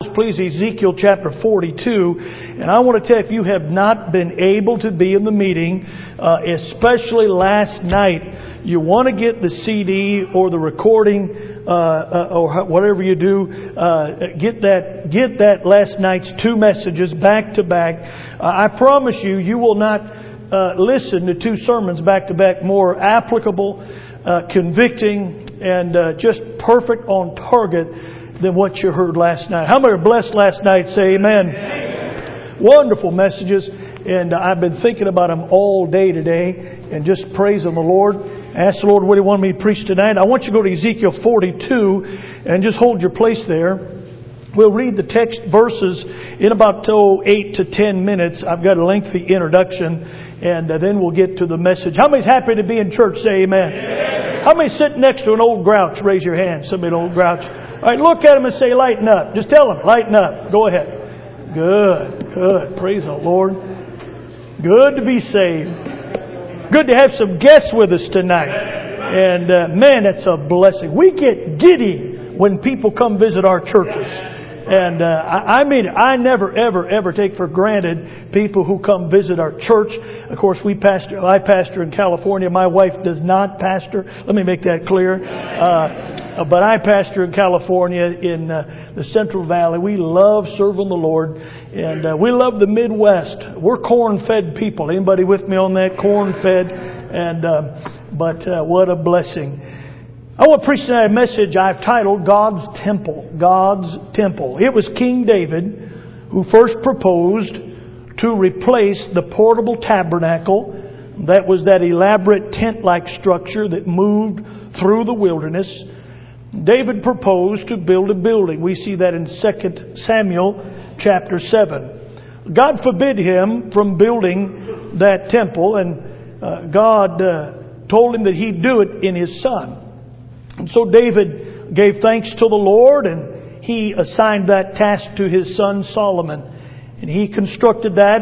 Please, Ezekiel chapter 42. And I want to tell you, if you have not been able to be in the meeting, especially last night, you want to get the CD or the recording or whatever you do. Get that last night's two messages back to back. I promise you, you will not listen to two sermons back to back more applicable, convicting, and just perfect on target than what you heard last night. How many are blessed last night? Say amen. Amen. Wonderful messages, and I've been thinking about them all day today and just praising the Lord. Ask the Lord what He wanted me to preach tonight. I want you to go to Ezekiel 42 and just hold your place there. We'll read the text verses in about 8 to 10 minutes. I've got a lengthy introduction, and then we'll get to the message. How many's happy to be in church? Say amen. Amen. How many sitting next to an old grouch? Raise your hand. Somebody an old grouch. All right, look at them and say, lighten up. Just tell them, lighten up. Go ahead. Good. Praise the Lord. Good to be saved. Good to have some guests with us tonight. And man, that's a blessing. We get giddy when people come visit our churches. And I mean, I never, ever take for granted people who come visit our church. Of course, I pastor in California. My wife does not pastor. Let me make that clear. But I pastor in California in the Central Valley. We love serving the Lord. And we love the Midwest. We're corn-fed people. Anybody with me on that? Corn-fed. And but what a blessing. I want to preach tonight a message I've titled God's Temple. God's Temple. It was King David who first proposed to replace the portable tabernacle. That was that elaborate tent-like structure that moved through the wilderness. David proposed to build a building. We see that in 2 Samuel chapter 7. God forbid him from building that temple, and God told him that he'd do it in his son. And so David gave thanks to the Lord, and he assigned that task to his son Solomon. And he constructed that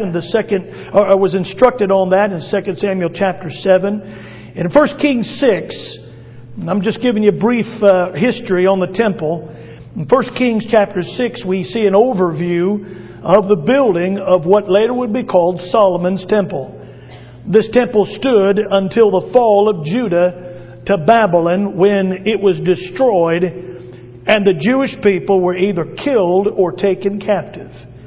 was instructed on that in 2 Samuel chapter 7. And in 1 Kings 6, I'm just giving you a brief history on the temple. In 1 Kings chapter 6, we see an overview of the building of what later would be called Solomon's temple. This temple stood until the fall of Judah to Babylon, when it was destroyed and the Jewish people were either killed or taken captive.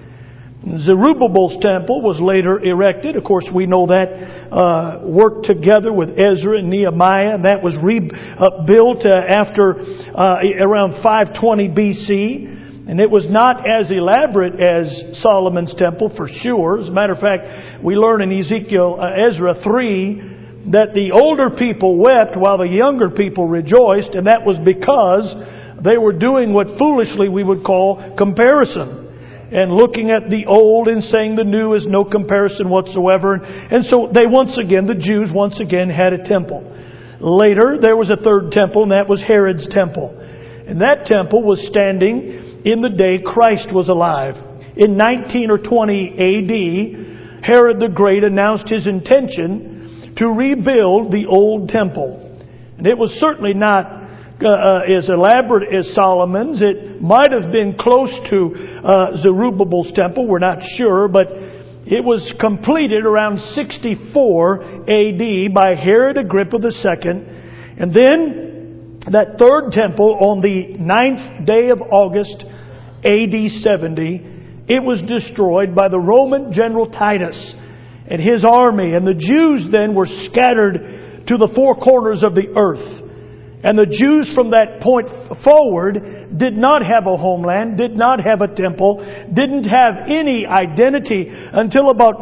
Zerubbabel's temple was later erected. Of course, we know that worked together with Ezra and Nehemiah, and that was rebuilt after around 520 BC. And it was not as elaborate as Solomon's temple, for sure. As a matter of fact, we learn in Ezra 3 that the older people wept while the younger people rejoiced, and that was because they were doing what foolishly we would call comparison, and looking at the old and saying the new is no comparison whatsoever. And so the Jews once again had a temple. Later, there was a third temple, and that was Herod's temple. And that temple was standing in the day Christ was alive. In 19 or 20 AD, Herod the Great announced his intention to rebuild the old temple. And it was certainly not as elaborate as Solomon's. It might have been close to Zerubbabel's temple, we're not sure, but it was completed around 64 AD by Herod Agrippa II. And then that third temple on the 9th day of August, AD 70, it was destroyed by the Roman general Titus and his army. And the Jews then were scattered to the four corners of the earth. And the Jews from that point forward did not have a homeland, did not have a temple, didn't have any identity until about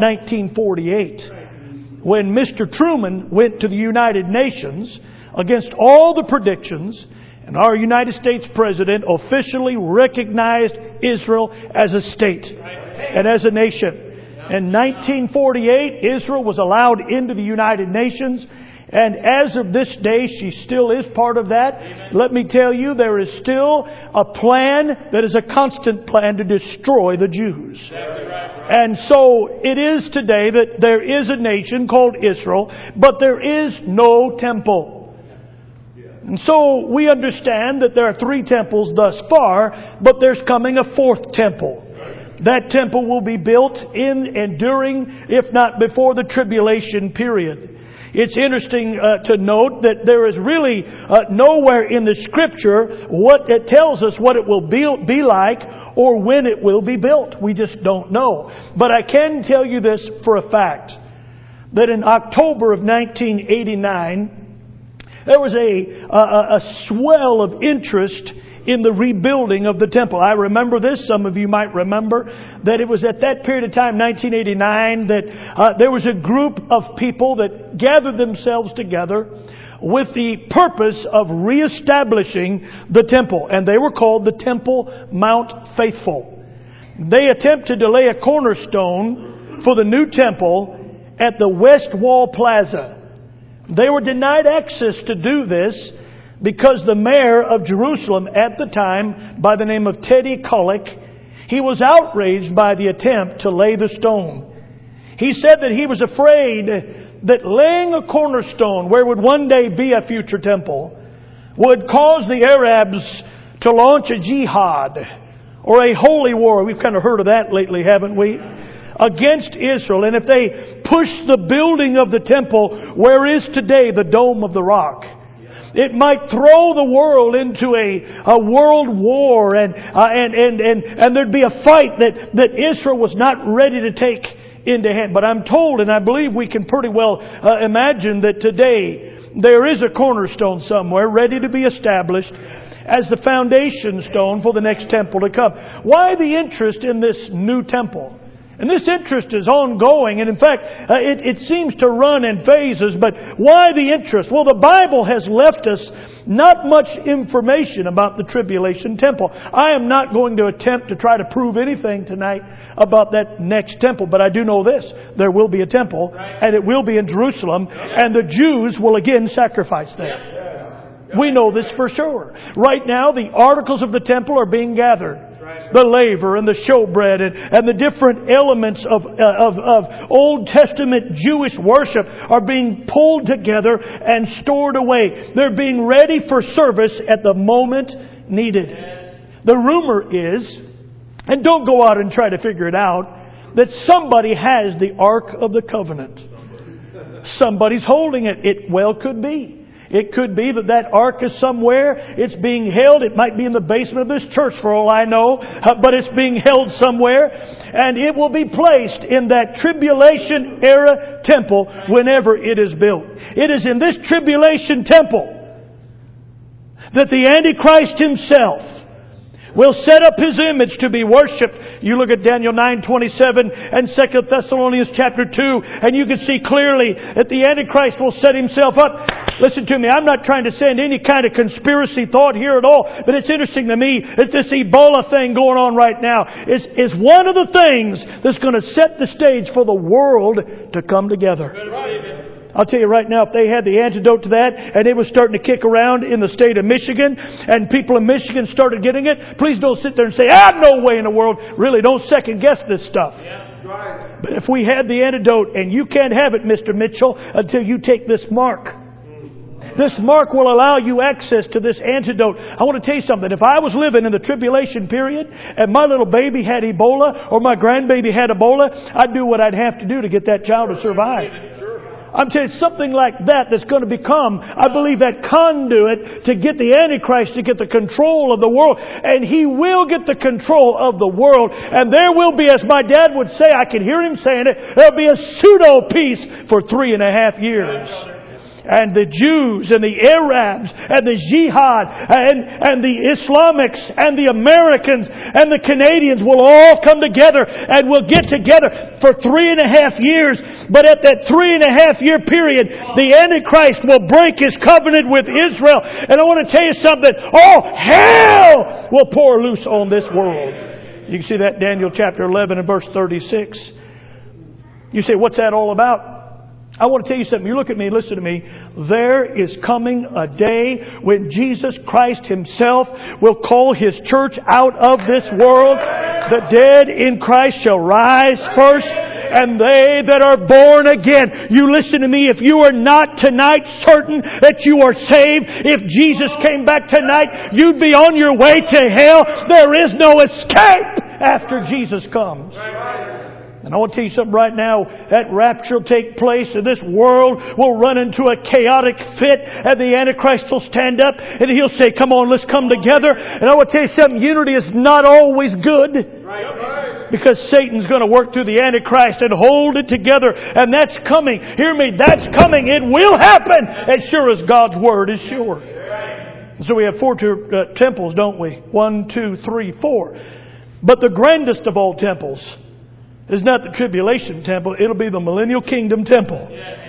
1948, when Mr. Truman went to the United Nations against all the predictions, and our United States President officially recognized Israel as a state and as a nation. In 1948, Israel was allowed into the United Nations. And as of this day, she still is part of that. Amen. Let me tell you, there is still a plan that is a constant plan to destroy the Jews. And so it is today that there is a nation called Israel, but there is no temple. And so we understand that there are 3 temples thus far, but there's coming a 4th temple. That temple will be built in and during, if not before, the tribulation period. It's interesting to note that there is really nowhere in the Scripture what it tells us what it will be like or when it will be built. We just don't know. But I can tell you this for a fact, that in October of 1989, there was a swell of interest in the rebuilding of the temple. I remember this. Some of you might remember that it was at that period of time, 1989, that there was a group of people that gathered themselves together with the purpose of reestablishing the temple. And they were called the Temple Mount Faithful. They attempted to lay a cornerstone for the new temple at the West Wall Plaza. They were denied access to do this because the mayor of Jerusalem at the time, by the name of Teddy Kulik, he was outraged by the attempt to lay the stone. He said that he was afraid that laying a cornerstone where would one day be a future temple would cause the Arabs to launch a jihad or a holy war. We've kind of heard of that lately, haven't we? Against Israel. And if they push the building of the temple where is today the Dome of the Rock, it might throw the world into a world war, and there'd be a fight that Israel was not ready to take into hand. But I'm told, and I believe we can pretty well imagine that today there is a cornerstone somewhere ready to be established as the foundation stone for the next temple to come. Why the interest in this new temple? And this interest is ongoing, and in fact, it seems to run in phases. But why the interest? Well, the Bible has left us not much information about the tribulation temple. I am not going to attempt to try to prove anything tonight about that next temple, but I do know this. There will be a temple, and it will be in Jerusalem, and the Jews will again sacrifice there. We know this for sure. Right now, the articles of the temple are being gathered. The laver and the showbread and the different elements of Old Testament Jewish worship are being pulled together and stored away. They're being ready for service at the moment needed. The rumor is, and don't go out and try to figure it out, that somebody has the Ark of the Covenant. Somebody's holding it. It well could be. It could be that ark is somewhere. It's being held. It might be in the basement of this church for all I know. But it's being held somewhere. And it will be placed in that tribulation era temple whenever it is built. It is in this tribulation temple that the Antichrist himself will set up his image to be worshipped. You look at Daniel 9:27 and 2 Thessalonians chapter 2, and you can see clearly that the Antichrist will set himself up. Listen to me, I'm not trying to send any kind of conspiracy thought here at all, but it's interesting to me that this Ebola thing going on right now is one of the things that's going to set the stage for the world to come together. I'll tell you right now, if they had the antidote to that and it was starting to kick around in the state of Michigan and people in Michigan started getting it, please don't sit there and say, no way in the world. Really, don't second guess this stuff. Yeah, but if we had the antidote, and you can't have it, Mr. Mitchell, until you take this mark. This mark will allow you access to this antidote. I want to tell you something. If I was living in the tribulation period and my little baby had Ebola or my grandbaby had Ebola, I'd do what I'd have to do to get that child to survive. I'm telling you, something like that's going to become, I believe, that conduit to get the Antichrist to get the control of the world. And he will get the control of the world. And there will be, as my dad would say, I can hear him saying it, there'll be a pseudo peace for 3.5 years. And the Jews and the Arabs and the Jihad and the Islamics and the Americans and the Canadians will all come together and will get together for 3.5 years. But at that 3.5 year period, the Antichrist will break his covenant with Israel. And I want to tell you something. Oh, hell will pour loose on this world. You can see that Daniel chapter 11 and verse 36. You say, what's that all about? I want to tell you something. You look at me, listen to me. There is coming a day when Jesus Christ Himself will call His church out of this world. The dead in Christ shall rise first. and they that are born again. You listen to me, if you are not tonight certain that you are saved, if Jesus came back tonight, you'd be on your way to hell. There is no escape after Jesus comes. And I want to tell you something right now. That rapture will take place and this world will run into a chaotic fit and the Antichrist will stand up and he'll say, come on, let's come together. And I want to tell you something. Unity is not always good. Because Satan's going to work through the Antichrist and hold it together. And that's coming. Hear me, that's coming. It will happen as sure as God's Word is sure. So we have 4 temples, don't we? 1, 2, 3, 4. But the grandest of all temples is not the tribulation temple. It'll be the millennial kingdom temple.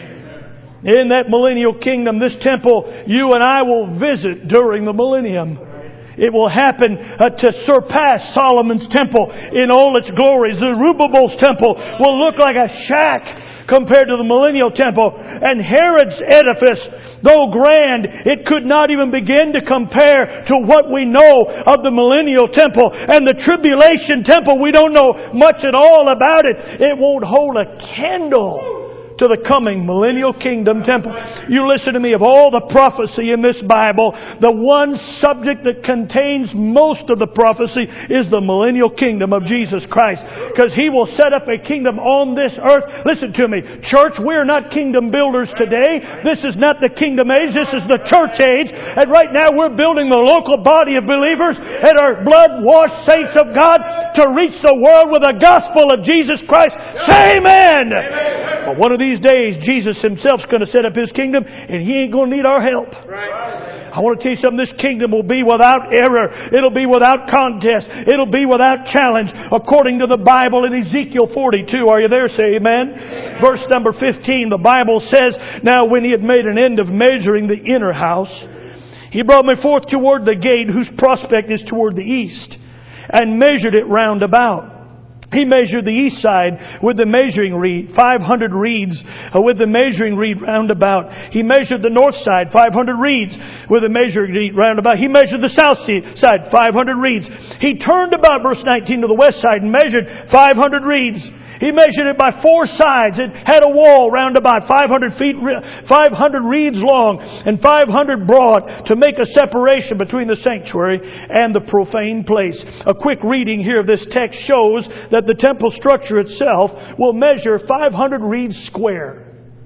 In that millennial kingdom, this temple, you and I will visit during the millennium. It will happen to surpass Solomon's temple in all its glories. Zerubbabel's temple will look like a shack compared to the millennial temple. And Herod's edifice, though grand, it could not even begin to compare to what we know of the millennial temple. And the tribulation temple, we don't know much at all about it. It won't hold a candle to the coming millennial kingdom temple. You listen to me, of all the prophecy in this Bible, the one subject that contains most of the prophecy is the millennial kingdom of Jesus Christ. Because He will set up a kingdom on this earth. Listen to me, church, we're not kingdom builders today. This is not the kingdom age, this is the church age. And right now we're building the local body of believers and our blood-washed saints of God to reach the world with the gospel of Jesus Christ. Say amen! But one of these days, Jesus Himself's going to set up His kingdom, and He ain't going to need our help. I want to tell you something. This kingdom will be without error. It'll be without contest. It'll be without challenge, according to the Bible in Ezekiel 42. Are you there? Say amen. Verse number 15, the Bible says, now when He had made an end of measuring the inner house, He brought me forth toward the gate, whose prospect is toward the east, and measured it round about. He measured the east side with the measuring reed, 500 reeds with the measuring reed round about. He measured the north side, 500 reeds with the measuring reed round about. He measured the south side, 500 reeds. He turned about, verse 19, to the west side and measured 500 reeds. He measured it by 4 sides. It had a wall round about 500 reeds long and 500 broad to make a separation between the sanctuary and the profane place. A quick reading here of this text shows that the temple structure itself will measure 500 reeds square.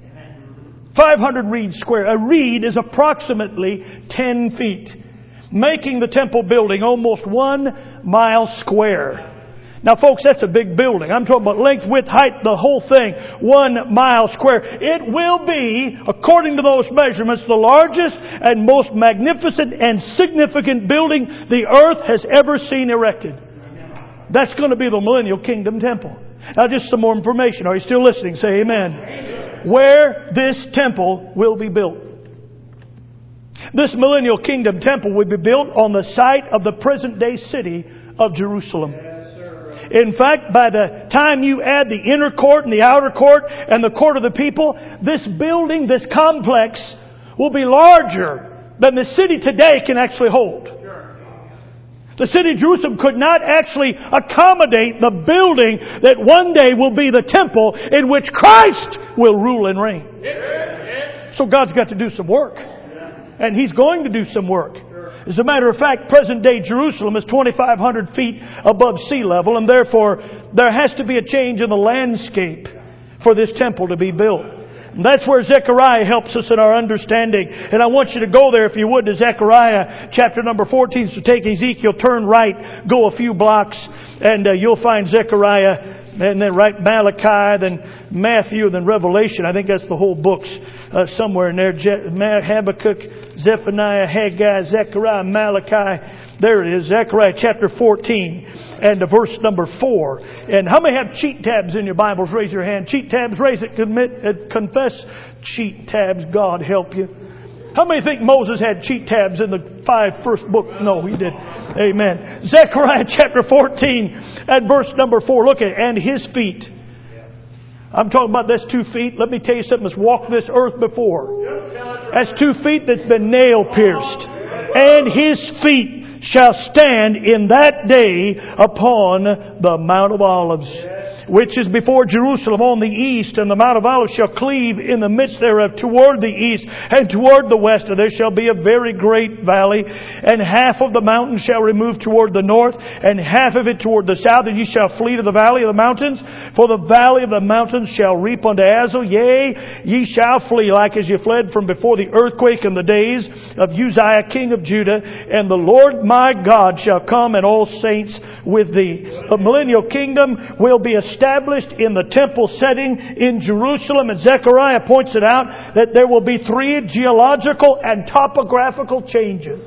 500 reeds square. A reed is approximately 10 feet, making the temple building almost 1 mile square. Now, folks, that's a big building. I'm talking about length, width, height, the whole thing. 1 mile square. It will be, according to those measurements, the largest and most magnificent and significant building the earth has ever seen erected. That's going to be the Millennial Kingdom Temple. Now, just some more information. Are you still listening? Say amen. Where this temple will be built. This Millennial Kingdom Temple will be built on the site of the present-day city of Jerusalem. In fact, by the time you add the inner court and the outer court and the court of the people, this building, this complex, will be larger than the city today can actually hold. The city of Jerusalem could not actually accommodate the building that one day will be the temple in which Christ will rule and reign. So God's got to do some work. And He's going to do some work. As a matter of fact, present-day Jerusalem is 2,500 feet above sea level, and therefore there has to be a change in the landscape for this temple to be built. And that's where Zechariah helps us in our understanding. And I want you to go there, if you would, to Zechariah chapter number 14. So take Ezekiel, turn right, go a few blocks, and you'll find Zechariah, and then right Malachi, then Matthew, then Revelation. I think that's the whole books somewhere in there. Habakkuk, Zephaniah, Haggai, Zechariah, Malachi. There it is, Zechariah chapter 14 and verse number 4. And how many have cheat tabs in your Bibles? Raise your hand. Cheat tabs, raise it. Confess cheat tabs. God help you. How many think Moses had cheat tabs in the 5 first book? No, he didn't. Amen. Zechariah chapter 14 and verse number 4. Look at it. And His feet. I'm talking about that's 2 feet. Let me tell you something that's walked this earth before. That's 2 feet that's been nail pierced. And His feet shall stand in that day upon the Mount of Olives. which is before Jerusalem on the east, and the Mount of Olives shall cleave in the midst thereof toward the east and toward the west. And there shall be a very great valley, and half of the mountain shall remove toward the north, and half of it toward the south. And ye shall flee to the valley of the mountains, for the valley of the mountains shall reap unto Azal. Yea, ye shall flee like as ye fled from before the earthquake in the days of Uzziah king of Judah. And the Lord my God shall come, and all saints with thee. The millennial kingdom will be established in the temple setting in Jerusalem. And Zechariah points it out that there will be 3 geological and topographical changes.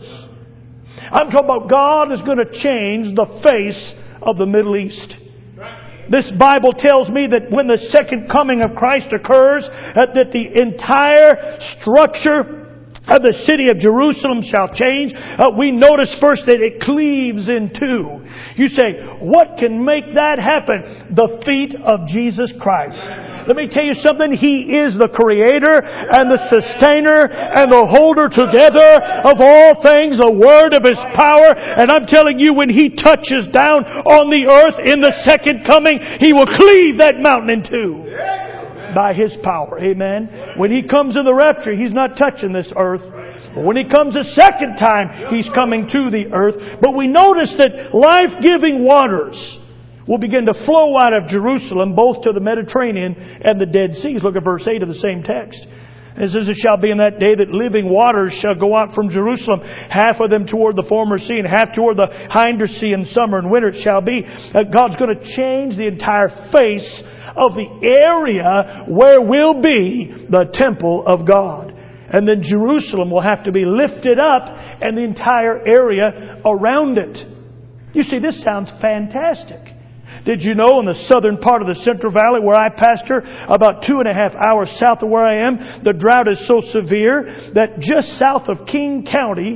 I'm talking about God is going to change the face of the Middle East. This Bible tells me that when the second coming of Christ occurs, that the entire structure of the city of Jerusalem shall change. We notice first that it cleaves in two. You say, what can make that happen? The feet of Jesus Christ. Let me tell you something. He is the creator and the sustainer and the holder together of all things, the word of His power. And I'm telling you, when He touches down on the earth in the second coming, He will cleave that mountain in two. By His power. Amen. When He comes in the rapture, He's not touching this earth. But when He comes a second time, He's coming to the earth. But we notice that life-giving waters will begin to flow out of Jerusalem, both to the Mediterranean and the Dead Seas. Look at verse 8 of the same text. It says, it shall be in that day that living waters shall go out from Jerusalem, half of them toward the former sea and half toward the hinder sea in summer and winter. It shall be that God's going to change the entire face of the area where will be the temple of God. And then Jerusalem will have to be lifted up and the entire area around it. You see, this sounds fantastic. Did you know in the southern part of the Central Valley where I pastor, about 2.5 hours south of where I am, the drought is so severe that just south of King County,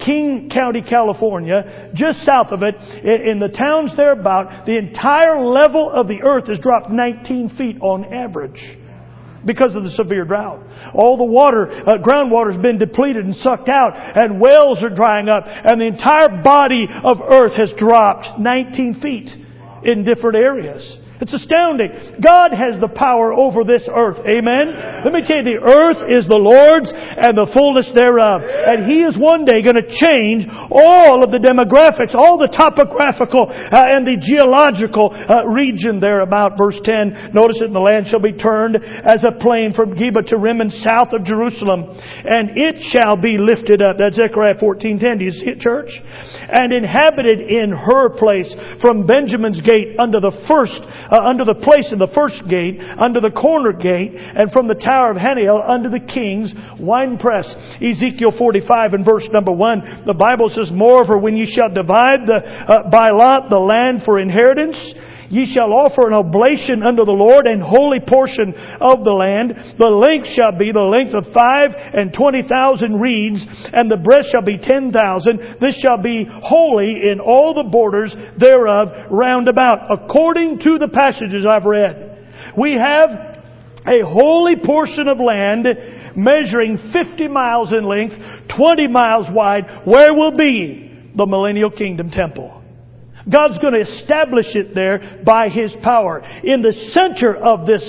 California, just south of it, in the towns thereabout, the entire level of the earth has dropped 19 feet on average because of the severe drought. All the water, groundwater has been depleted and sucked out, and wells are drying up, and the entire body of earth has dropped 19 feet in different areas. It's astounding. God has the power over this earth. Amen? Let me tell you, the earth is the Lord's and the fullness thereof. And He is one day going to change all of the demographics, all the topographical and the geological region thereabout. Verse 10, notice it, and the land shall be turned as a plain from Geba to Rimmon south of Jerusalem. And it shall be lifted up. That's Zechariah 14:10. Do you see it, church? And inhabited in her place from Benjamin's gate under the place in the first gate, under the corner gate, and from the tower of Haniel under the king's winepress. Ezekiel 45 and verse number 1, the Bible says, moreover, when ye shall divide by lot the land for inheritance, ye shall offer an oblation unto the Lord, and holy portion of the land. The length shall be the length of 25,000 reeds, and the breadth shall be 10,000. This shall be holy in all the borders thereof round about. According to the passages I've read, we have a holy portion of land measuring 50 miles in length, 20 miles wide, where will be the millennial kingdom temple. God's going to establish it there by His power. In the center of this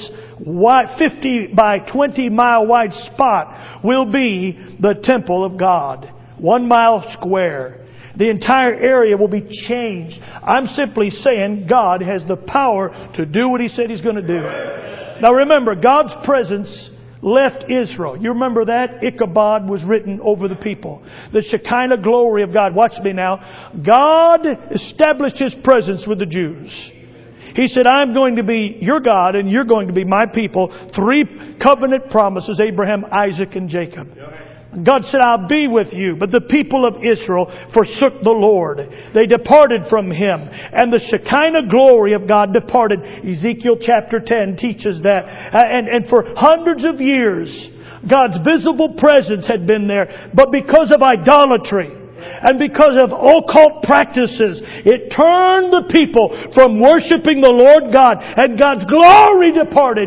50 by 20 mile wide spot will be the temple of God. 1 mile square. The entire area will be changed. I'm simply saying God has the power to do what He said He's going to do. Now remember, God's presence left Israel. You remember that? Ichabod was written over the people. The Shekinah glory of God. Watch me now. God established His presence with the Jews. He said, I'm going to be your God and you're going to be my people. 3 covenant promises, Abraham, Isaac, and Jacob. God said, I'll be with you. But the people of Israel forsook the Lord. They departed from Him. And the Shekinah glory of God departed. Ezekiel chapter 10 teaches that. And for hundreds of years, God's visible presence had been there. But because of idolatry and because of occult practices, it turned the people from worshiping the Lord God. And God's glory departed.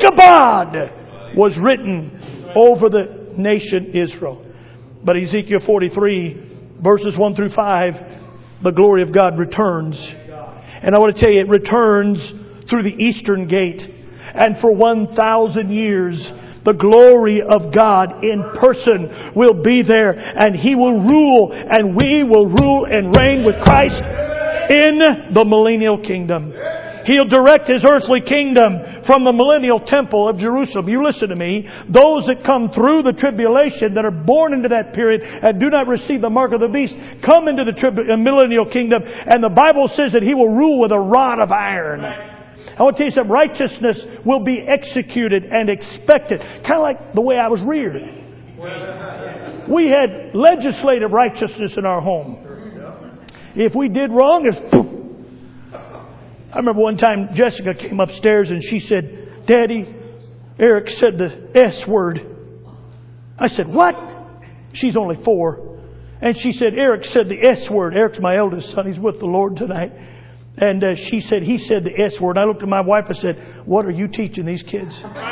Ichabod was written over the nation Israel. But Ezekiel 43 verses 1 through 5, the glory of God returns. And I want to tell you, it returns through the eastern gate. And for 1,000 years, the glory of God in person will be there. And He will rule, and we will rule and reign with Christ in the millennial kingdom. He'll direct His earthly kingdom from the millennial temple of Jerusalem. You listen to me. Those that come through the tribulation, that are born into that period and do not receive the mark of the beast, come into the millennial kingdom. And the Bible says that He will rule with a rod of iron. I want to tell you something. Righteousness will be executed and expected. Kind of like the way I was reared. We had legislative righteousness in our home. If we did wrong, it's poof. I remember one time Jessica came upstairs and she said, "Daddy, Eric said the S word." I said, "What?" She's only 4. And she said, "Eric said the S word." Eric's my eldest son. He's with the Lord tonight. And she said, "He said the S word." And I looked at my wife and said, "What are you teaching these kids?"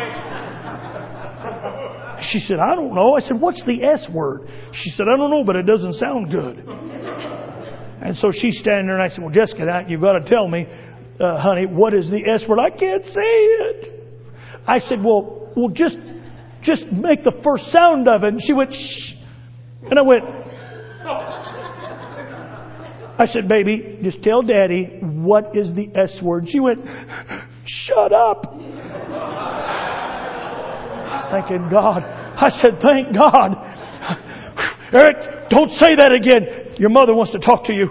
She said, "I don't know." I said, "What's the S word?" She said, "I don't know, but it doesn't sound good." And so she's standing there and I said, "Well, Jessica, now you've got to tell me, honey, what is the S word?" "I can't say it." I said, well, just make the first sound of it. And she went, "Shh." And I went, I said, "Baby, just tell Daddy, what is the S word?" And she went, "Shut up." I was thanking God. I said, "Thank God." "Eric, don't say that again. Your mother wants to talk to you."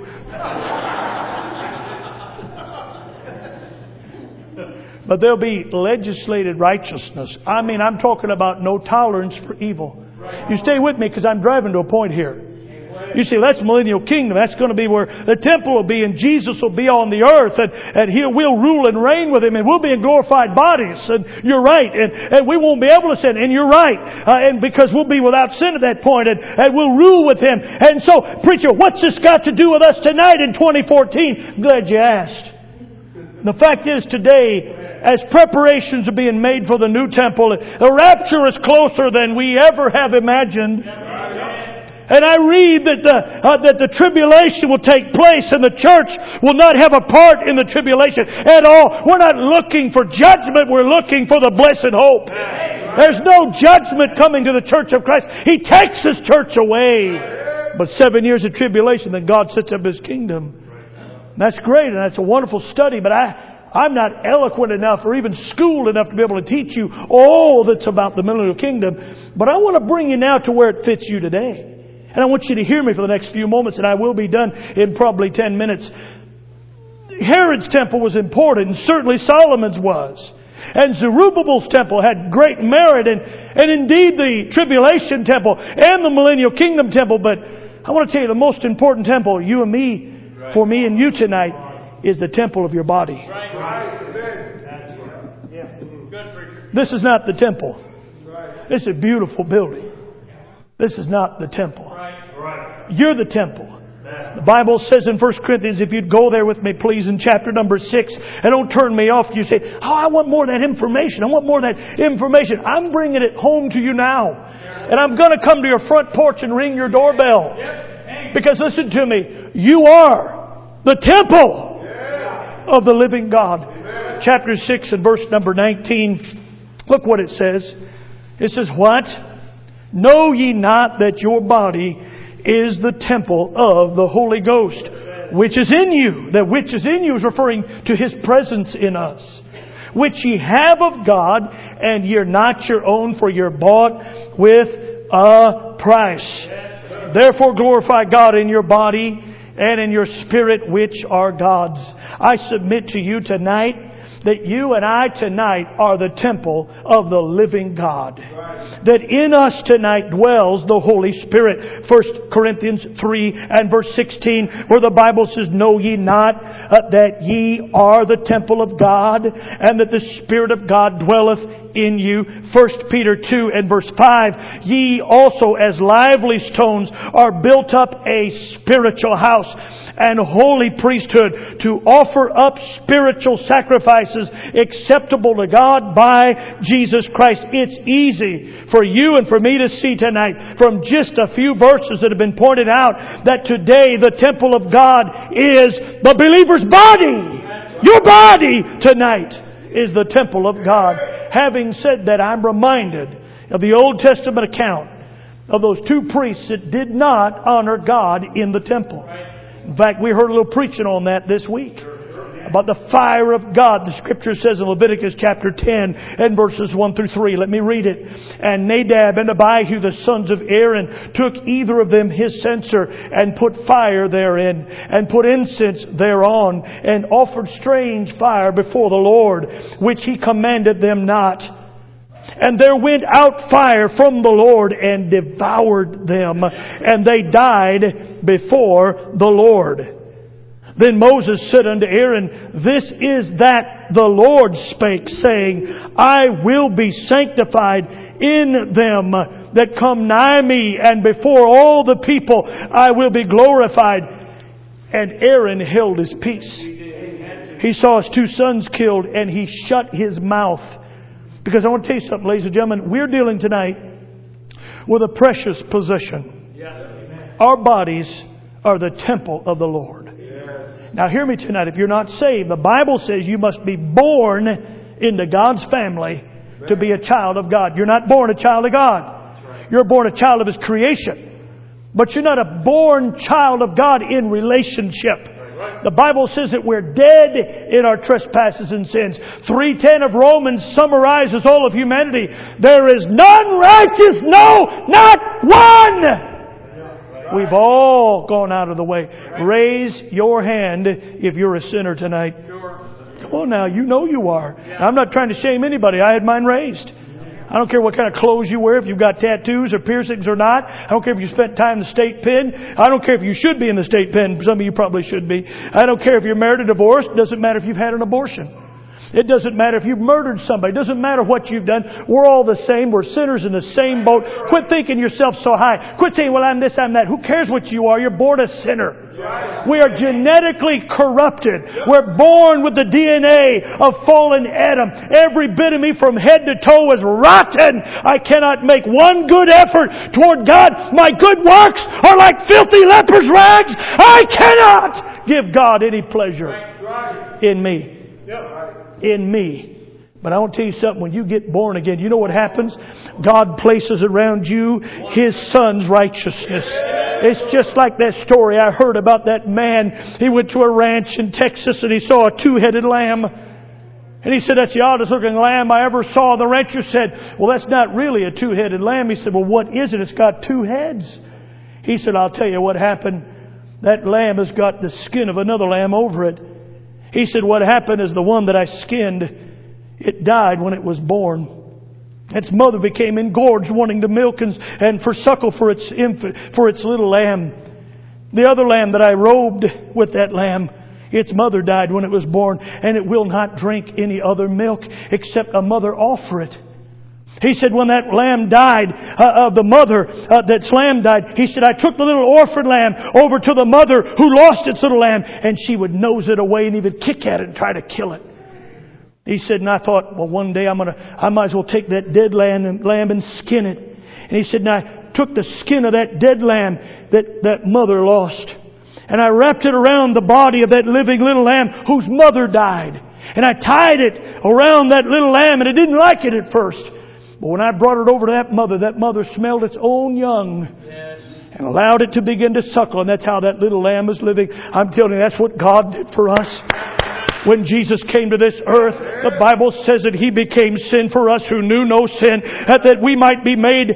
But there'll be legislated righteousness. I mean, I'm talking about no tolerance for evil. You stay with me because I'm driving to a point here. You see, that's millennial kingdom. That's going to be where the temple will be and Jesus will be on the earth and we'll rule and reign with Him and we'll be in glorified bodies. And you're right. And we won't be able to sin. And you're right. And because we'll be without sin at that point and we'll rule with Him. And so, preacher, what's this got to do with us tonight in 2014? Glad you asked. The fact is today, as preparations are being made for the new temple, the rapture is closer than we ever have imagined. And I read that the tribulation will take place and the church will not have a part in the tribulation at all. We're not looking for judgment. We're looking for the blessed hope. There's no judgment coming to the church of Christ. He takes His church away. But 7 years of tribulation, then God sets up His kingdom. That's great and that's a wonderful study, but I'm not eloquent enough or even schooled enough to be able to teach you all that's about the millennial kingdom. But I want to bring you now to where it fits you today. And I want you to hear me for the next few moments, and I will be done in probably 10 minutes. Herod's temple was important, and certainly Solomon's was. And Zerubbabel's temple had great merit, and indeed the tribulation temple and the millennial kingdom temple. But I want to tell you the most important temple, you and me, for me and you tonight, is the temple of your body. This is not the temple. This is a beautiful building. This is not the temple. You're the temple. The Bible says in 1 Corinthians, if you'd go there with me, please, in chapter number 6, and don't turn me off. You say, "Oh, I want more of that information. I want more of that information." I'm bringing it home to you now. And I'm going to come to your front porch and ring your doorbell. Because listen to me, you are the temple of the living God. Chapter 6 and verse number 19. Look what it says. It says, "What? Know ye not that your body is the temple of the Holy Ghost, which is in you?" That which is in you is referring to His presence in us. "Which ye have of God, and ye are not your own, for you're bought with a price. Therefore glorify God in your body and in your spirit, which are God's." I submit to you tonight that you and I tonight are the temple of the living God. That in us tonight dwells the Holy Spirit. 1 Corinthians 3 and verse 16, where the Bible says, "Know ye not that ye are the temple of God, and that the Spirit of God dwelleth in you?" 1 Peter 2 and verse 5, "Ye also as lively stones are built up a spiritual house and holy priesthood to offer up spiritual sacrifices acceptable to God by Jesus Christ." It's easy for you and for me to see tonight from just a few verses that have been pointed out that today the temple of God is the believer's body. Your body tonight is the temple of God. Having said that, I'm reminded of the Old Testament account of those two priests that did not honor God in the temple. In fact, we heard a little preaching on that this week. About the fire of God. The Scripture says in Leviticus chapter 10 and verses 1 through 3. Let me read it. And Nadab and Abihu, the sons of Aaron, took either of them his censer and put fire therein, and put incense thereon, and offered strange fire before the Lord, which He commanded them not. And there went out fire from the Lord and devoured them, and they died before the Lord. Then Moses said unto Aaron, This is that the Lord spake, saying, I will be sanctified in them that come nigh me, and before all the people I will be glorified. And Aaron held his peace. He saw his two sons killed, and he shut his mouth. Because I want to tell you something, ladies and gentlemen, we're dealing tonight with a precious possession. Our bodies are the temple of the Lord. Now hear me tonight. If you're not saved, the Bible says you must be born into God's family to be a child of God. You're not born a child of God. You're born a child of His creation. But you're not a born child of God in relationship. The Bible says that we're dead in our trespasses and sins. 3:10 of Romans summarizes all of humanity. There is none righteous, no, not one! We've all gone out of the way. Raise your hand if you're a sinner tonight. Come on now, you know you are. Now, I'm not trying to shame anybody. I had mine raised. I don't care what kind of clothes you wear, if you've got tattoos or piercings or not. I don't care if you spent time in the state pen. I don't care if you should be in the state pen. Some of you probably should be. I don't care if you're married or divorced. It doesn't matter if you've had an abortion. It doesn't matter if you've murdered somebody. It doesn't matter what you've done. We're all the same. We're sinners in the same boat. Quit thinking yourself so high. Quit saying, well, I'm this, I'm that. Who cares what you are? You're born a sinner. We are genetically corrupted. We're born with the DNA of fallen Adam. Every bit of me from head to toe is rotten. I cannot make one good effort toward God. My good works are like filthy leper's rags. I cannot give God any pleasure in me. In me. But I want to tell you something. When you get born again, you know what happens? God places around you His Son's righteousness. It's just like that story I heard about that man. He went to a ranch in Texas and he saw a two-headed lamb. And he said, that's the oddest looking lamb I ever saw. The rancher said, well, that's not really a two-headed lamb. He said, well, what is it? It's got two heads. He said, I'll tell you what happened. That lamb has got the skin of another lamb over it. He said, what happened is the one that I skinned, it died when it was born. Its mother became engorged, wanting to milk and for suckle for its infant, for its little lamb. The other lamb that I robed with that lamb, its mother died when it was born, and it will not drink any other milk except a mother offer it. He said, when that lamb died, the mother, that's lamb died, he said, I took the little orphan lamb over to the mother who lost its little lamb, and she would nose it away and even kick at it and try to kill it. He said, and I thought, well, one day I might as well take that dead lamb and skin it. And he said, and I took the skin of that dead lamb that mother lost, and I wrapped it around the body of that living little lamb whose mother died. And I tied it around that little lamb, and it didn't like it at first. But when I brought it over to that mother smelled its own young and allowed it to begin to suckle. And that's how that little lamb is living. I'm telling you, that's what God did for us. When Jesus came to this earth, the Bible says that He became sin for us who knew no sin, that we might be made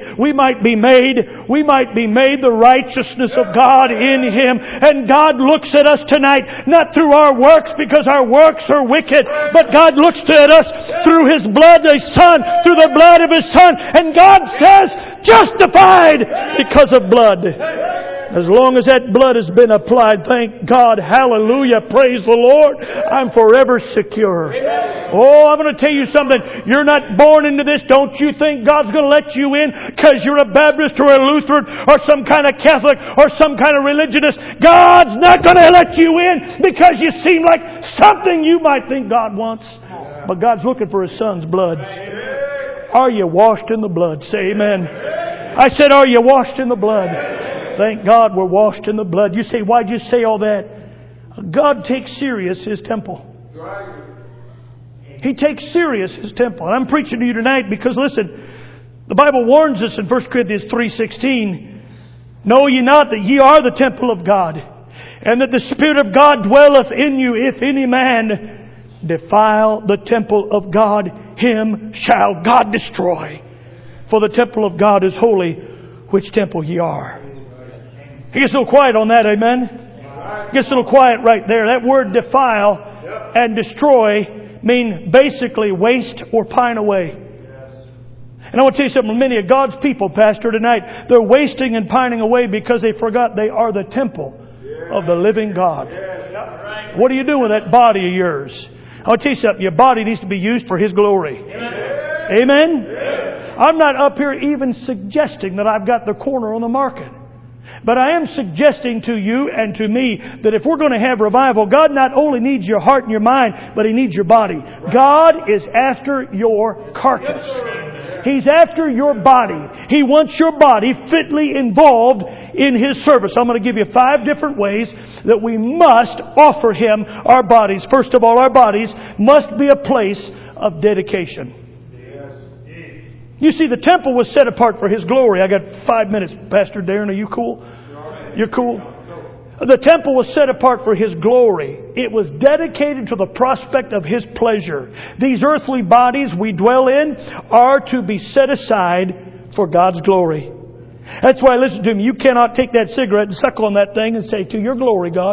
the righteousness of God in Him. And God looks at us tonight, not through our works, because our works are wicked, but God looks at us through His blood, His Son, through the blood of His Son. And God says, justified because of blood. As long as that blood has been applied, thank God, hallelujah, praise the Lord, I'm forever secure. Oh, I'm going to tell you something. You're not born into this. Don't you think God's going to let you in because you're a Baptist or a Lutheran or some kind of Catholic or some kind of religionist. God's not going to let you in because you seem like something you might think God wants. But God's looking for His Son's blood. Are you washed in the blood? Say amen. I said, are you washed in the blood? Thank God we're washed in the blood. You say, why'd you say all that? God takes serious His temple. He takes serious His temple. And I'm preaching to you tonight because, listen, the Bible warns us in 1 Corinthians 3:16, "Know ye not that ye are the temple of God, and that the Spirit of God dwelleth in you? If any man defile the temple of God, him shall God destroy. For the temple of God is holy, which temple ye are." He gets a little quiet on that, amen? Gets a little quiet right there. That word defile and destroy mean basically waste or pine away. And I want to tell you something. Many of God's people, Pastor, tonight, they're wasting and pining away because they forgot they are the temple of the living God. What do you do with that body of yours? I'll tell you something. Your body needs to be used for His glory. Amen? I'm not up here even suggesting that I've got the corner on the market. But I am suggesting to you and to me that if we're going to have revival, God not only needs your heart and your mind, but He needs your body. God is after your carcass. He's after your body. He wants your body fitly involved in His service. I'm going to give you 5 different ways that we must offer Him our bodies. First of all, our bodies must be a place of dedication. You see, the temple was set apart for His glory. I got 5 minutes. Pastor Darren, are you cool? You're cool? The temple was set apart for His glory. It was dedicated to the prospect of His pleasure. These earthly bodies we dwell in are to be set aside for God's glory. That's why, listen to me, you cannot take that cigarette and suck on that thing and say, "To your glory, God."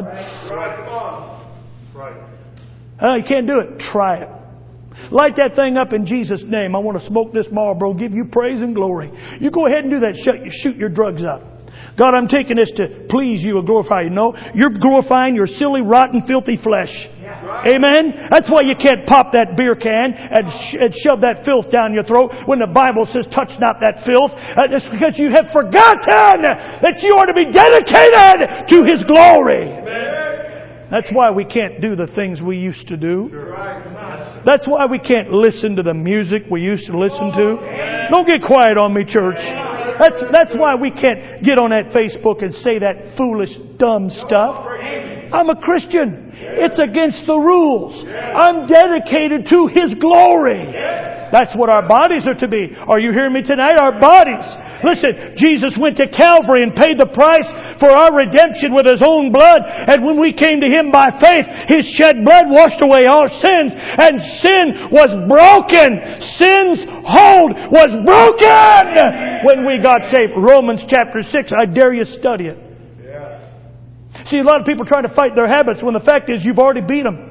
You can't do it. Try it. Light that thing up in Jesus' name. I want to smoke this Marlboro, give you praise and glory. You go ahead and do that. Shoot your drugs up. God, I'm taking this to please you and glorify you. No, you're glorifying your silly, rotten, filthy flesh. Amen? That's why you can't pop that beer can and shove that filth down your throat when the Bible says, "Touch not that filth." It's because you have forgotten that you are to be dedicated to His glory. That's why we can't do the things we used to do. That's why we can't listen to the music we used to listen to. Don't get quiet on me, church. That's why we can't get on that Facebook and say that foolish, dumb stuff. I'm a Christian. It's against the rules. I'm dedicated to His glory. That's what our bodies are to be. Are you hearing me tonight? Our bodies. Listen, Jesus went to Calvary and paid the price for our redemption with His own blood. And when we came to Him by faith, His shed blood washed away our sins. And sin was broken. Sin's hold was broken when we got saved. Romans chapter 6. I dare you study it. See, a lot of people try to fight their habits when the fact is you've already beat them.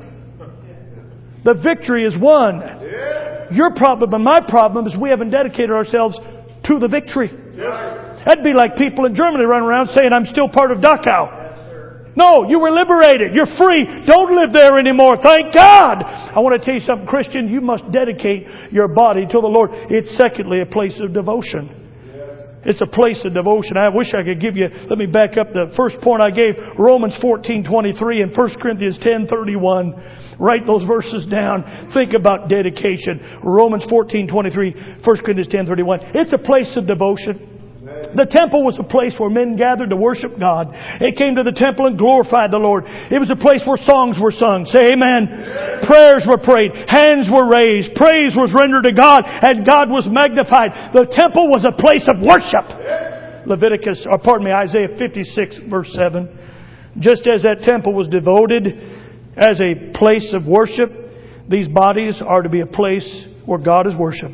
The victory is won. Your problem and my problem is we haven't dedicated ourselves to the victory. That'd be like people in Germany running around saying, "I'm still part of Dachau." No, you were liberated. You're free. Don't live there anymore. Thank God. I want to tell you something, Christian. You must dedicate your body to the Lord. It's secondly a place of devotion. It's a place of devotion. I wish I could give you, let me back up the first point I gave, Romans 14:23 and 1 Corinthians 10:31. Write those verses down. Think about dedication. Romans 14:23, 1 Corinthians 10:31. It's a place of devotion. The temple was a place where men gathered to worship God. They came to the temple and glorified the Lord. It was a place where songs were sung. Say amen. Prayers were prayed. Hands were raised. Praise was rendered to God. And God was magnified. The temple was a place of worship. Isaiah 56 verse 7. Just as that temple was devoted as a place of worship, these bodies are to be a place where God is worshipped.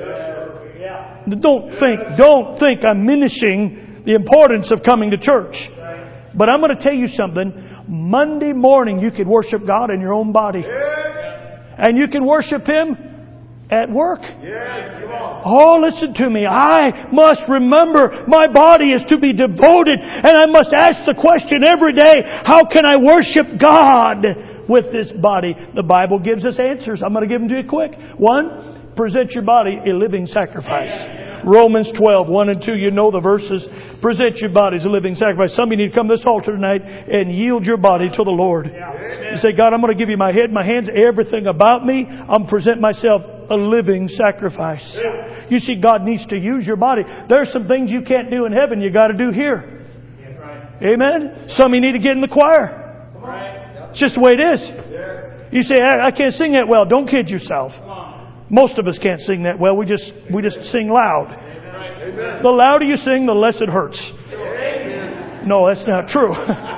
Don't think I'm diminishing the importance of coming to church. But I'm going to tell you something. Monday morning you can worship God in your own body. And you can worship Him at work. Oh, listen to me. I must remember my body is to be devoted. And I must ask the question every day, how can I worship God with this body? The Bible gives us answers. I'm going to give them to you quick. 1, present your body a living sacrifice. Romans 12:1 and 2. You know the verses. Present your body as a living sacrifice. Some of you need to come to this altar tonight and yield your body to the Lord. You say, "God, I'm going to give you my head, my hands, everything about me. I'm present myself a living sacrifice." You see, God needs to use your body. There's some things you can't do in heaven you got to do here. Amen? Some of you need to get in the choir. It's just the way it is. You say, I can't sing that well. Don't kid yourself. Most of us can't sing that well. We just sing loud. The louder you sing, the less it hurts. No, that's not true.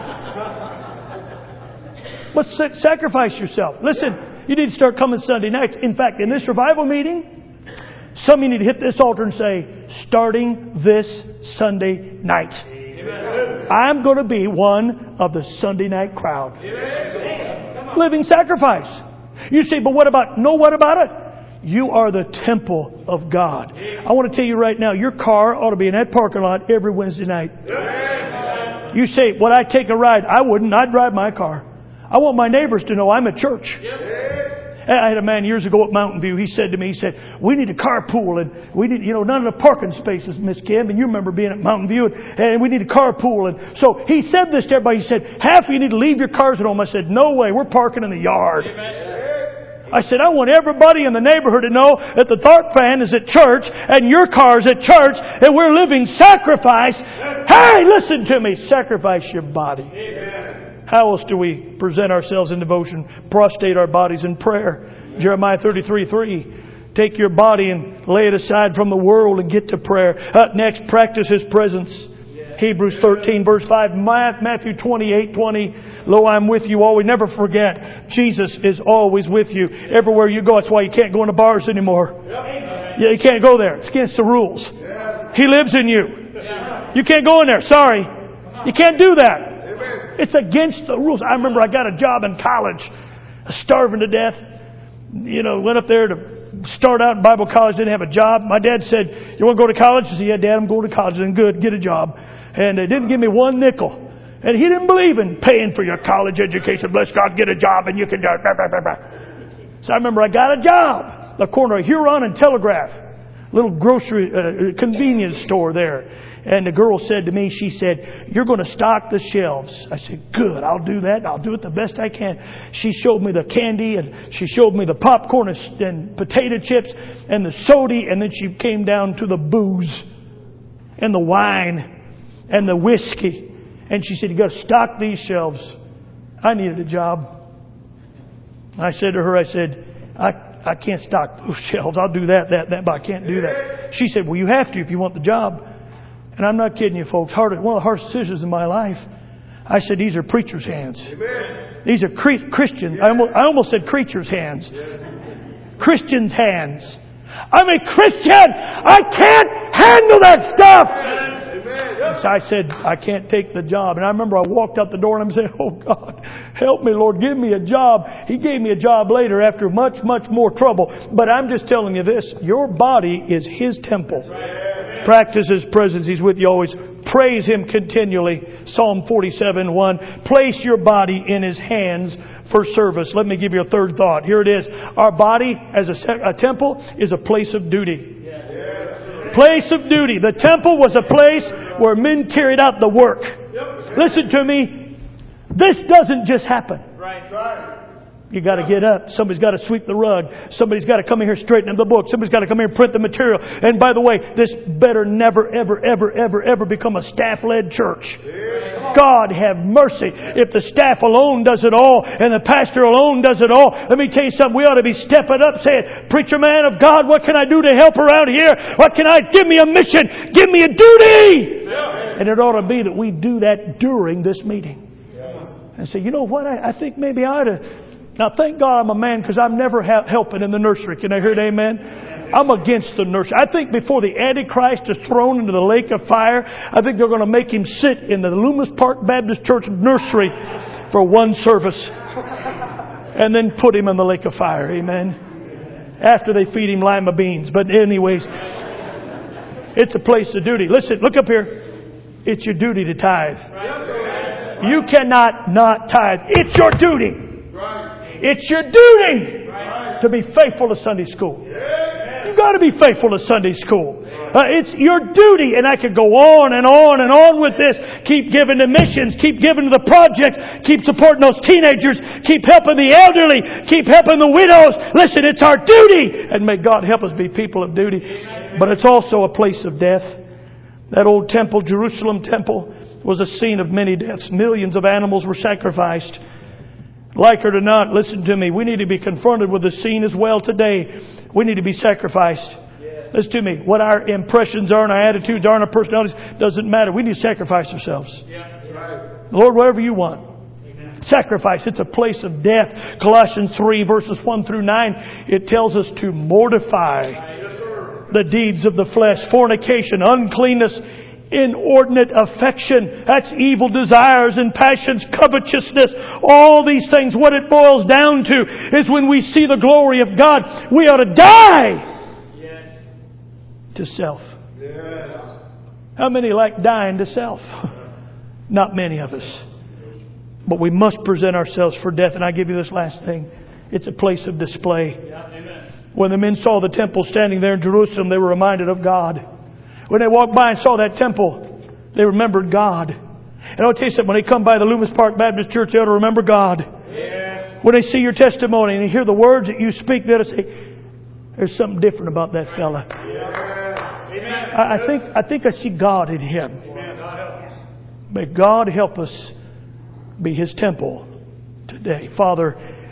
But sacrifice yourself. Listen, you need to start coming Sunday nights. In fact, in this revival meeting, some of you need to hit this altar and say, starting this Sunday night, I'm going to be one of the Sunday night crowd. Living sacrifice. You say, but what about it? You are the temple of God. I want to tell you right now, your car ought to be in that parking lot every Wednesday night. You say, would I take a ride? I wouldn't. I'd drive my car. I want my neighbors to know I'm at church. I had a man years ago at Mountain View. He said to me, we need a carpool, and we need, none of the parking spaces, Miss Kim, and you remember being at Mountain View, and we need a carpool. And so he said this to everybody. He said, half of you need to leave your cars at home. I said, no way, we're parking in the yard. I said, I want everybody in the neighborhood to know that the Tharp fan is at church, and your car's at church, and we're living sacrifice. Hey, listen to me. Sacrifice your body. How else do we present ourselves in devotion? Prostrate our bodies in prayer. Jeremiah 33:3. Take your body and lay it aside from the world and get to prayer. Next, practice His presence. Hebrews 13 verse 5. Matthew 28:20. Lo, I'm with you always. Never forget, Jesus is always with you. Everywhere you go. That's why you can't go into bars anymore. Yeah, you can't go there. It's against the rules. He lives in you. You can't go in there. Sorry. You can't do that. It's against the rules. I remember I got a job in college, starving to death. Went up there to start out in Bible college, didn't have a job. My dad said, you want to go to college? I said, yeah, Dad, I'm going to college. Then good, get a job. And they didn't give me one nickel. And he didn't believe in paying for your college education. Bless God, get a job and you can do it. Blah, blah, blah, blah. So I remember I got a job, the corner of Huron and Telegraph, little grocery convenience store there. And the girl said to me, she said, you're going to stock the shelves. I said, good, I'll do that. I'll do it the best I can. She showed me the candy and she showed me the popcorn and potato chips and the soda. And then she came down to the booze and the wine and the whiskey. And she said, you got to stock these shelves. I needed a job. I said to her, I can't stock those shelves. I'll do that, but I can't do that. She said, well, you have to if you want the job. And I'm not kidding you, folks. One of the hardest decisions in my life. I said, these are preachers' hands. Amen. These are Christians. I almost said creatures' hands. Christians' hands. I'm a Christian. I can't handle that stuff. So I said, I can't take the job. And I remember I walked out the door and I'm saying, oh God, help me, Lord, give me a job. He gave me a job later after much, much more trouble. But I'm just telling you this, your body is His temple. Practice His presence. He's with you always. Praise Him continually. Psalm 47:1. Place your body in His hands for service. Let me give you a third thought. Here it is. Our body as a temple is a place of duty. Place of duty. The temple was a place where men carried out the work. Listen to me. This doesn't just happen. You got to get up. Somebody's got to sweep the rug. Somebody's got to come in here straighten up the book. Somebody's got to come here and print the material. And by the way, this better never, ever, ever, ever, ever become a staff-led church. God have mercy. If the staff alone does it all and the pastor alone does it all, let me tell you something. We ought to be stepping up saying, preacher man of God, what can I do to help around here? What can I? Give me a mission. Give me a duty. And it ought to be that we do that during this meeting. And say, you know what? I think maybe I ought to. Now, thank God I'm a man because I'm never helping in the nursery. Can I hear it? Amen? I'm against the nursery. I think before the Antichrist is thrown into the lake of fire, I think they're going to make him sit in the Loomis Park Baptist Church nursery for one service and then put him in the lake of fire. Amen? After they feed him lima beans. But anyways, it's a place of duty. Listen, look up here. It's your duty to tithe. You cannot not tithe. It's your duty. It's your duty to be faithful to Sunday school. You've got to be faithful to Sunday school. It's your duty. And I could go on and on and on with this. Keep giving to missions. Keep giving to the projects. Keep supporting those teenagers. Keep helping the elderly. Keep helping the widows. Listen, it's our duty. And may God help us be people of duty. But it's also a place of death. That old temple, Jerusalem temple, was a scene of many deaths. Millions of animals were sacrificed. Like it or not, listen to me, we need to be confronted with the scene as well today. We need to be sacrificed. Listen to me. What our impressions are and our attitudes are and our personalities doesn't matter. We need to sacrifice ourselves. Lord, whatever you want. Sacrifice. It's a place of death. Colossians 3 verses 1 through 9. It tells us to mortify the deeds of the flesh. Fornication, uncleanness, inordinate affection. That's evil desires and passions, covetousness. All these things. What it boils down to is when we see the glory of God, we ought to die to self. How many like dying to self? Not many of us. But we must present ourselves for death. And I give you this last thing. It's a place of display. When the men saw the temple standing there in Jerusalem, they were reminded of God. When they walked by and saw that temple, they remembered God. And I'll tell you something, when they come by the Loomis Park Baptist Church, they ought to remember God. When they see your testimony and they hear the words that you speak, they ought to say, there's something different about that fella. I think I see God in him. May God help us be His temple today. Father,